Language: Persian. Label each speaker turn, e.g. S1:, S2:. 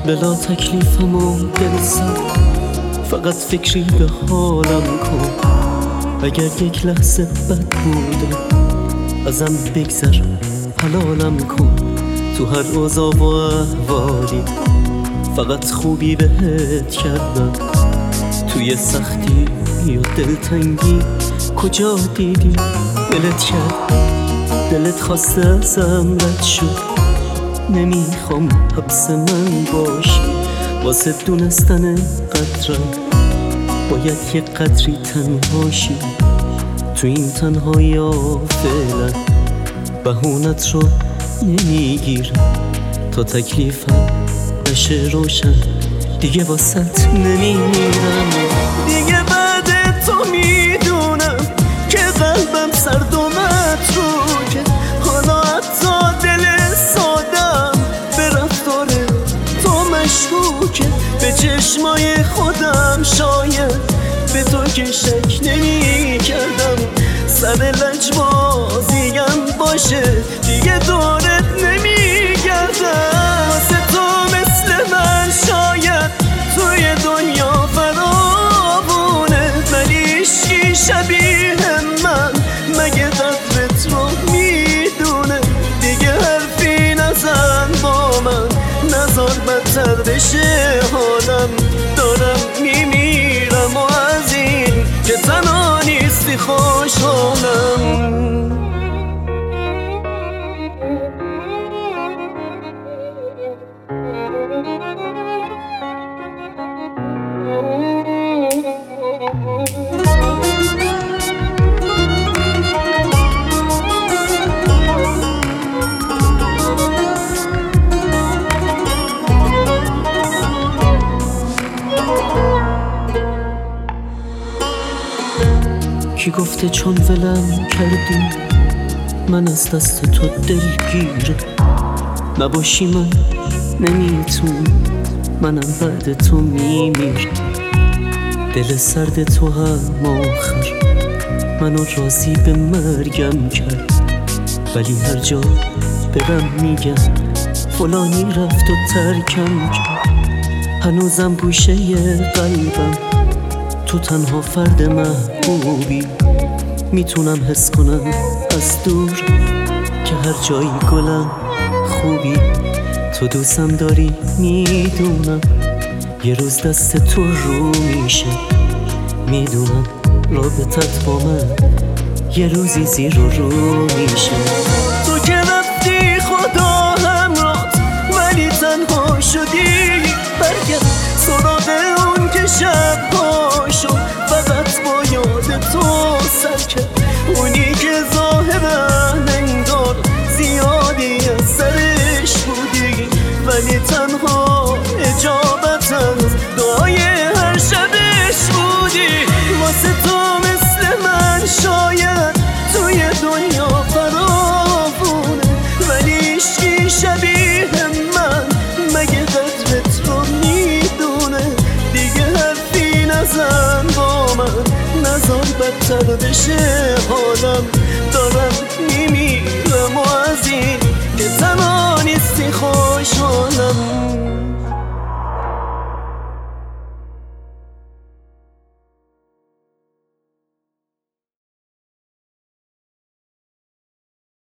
S1: بلا تکلیفم و دل سر، فقط فکری به حالم کن. اگر یک لحظه بد بوده ازم بگذر، حلالم کن. تو هر اوضاع و احوالی فقط خوبی بهت کردم. توی سختی یا دلتنگی کجا دیدی دلت کرد؟ دلت خواسته ازم رد شد، نمیخوام حبس من باشی. واسه دونستن قدرم باید یه قدری تنهاشی. تو این تنهایی فعلا بهونت رو نمیگیرم. تا تکلیفم بشه روشن دیگه واسط نمیمیرم. دیگه بعد تو میدونم که قلبم سرد و متروکه. حالا حتی دل سادم به رفتار تو مشکوکه. به چشمای خودم شاید به تو که شک نمی کردم. سر لجبازیم باشه دیگه دورت نمی گردم. واسه تو مثل من شاید توی دنیا فراوونه، ولی عشقی شبیه من مگه قدرت رو میدونه؟ دیگه حرفی نزن با من، نزار بدتر بشه حالم. دارم میمیرم و از این که تنها نیستی خوشحالم. کی گفته چون ولم کردی من از دست تو دلگیره؟ نباشی من نمیتونم، منم بعد تو میمیرم. دل سرد تو هم آخر منو راضی به مرگم کرد. ولی هر جا برم میگم فلانی رفت و ترکم کرد. هنوزم گوشه قلبم تو تنها فرد محبوبی. میتونم حس کنم از دور که هر جایی گلم خوبی. تو دوستم داری میدونم، یه روز دست تو رو میشه. میدونم رابطت با من یه روزی زیر و رو میشه. تو که رفتی خدا همراهت ولی تنها شدی. برگرد سراغ اون که شب پاشو فقط با یاد تو سر کرد. اونی که ظاهرا انگار زیادی از سرش بودی، ولی تنها اجابت از دعای هر شبش بودی. واسه تو مثل من شاید توی دنیا فراوونه، ولی عشقی شبیه من مگه قدرت رو میدونه؟ دیگه حرفی نزن با من، نزار بدتر بشه حالم. دارم میمیرم و از این که تنها نیستی خوشحالم.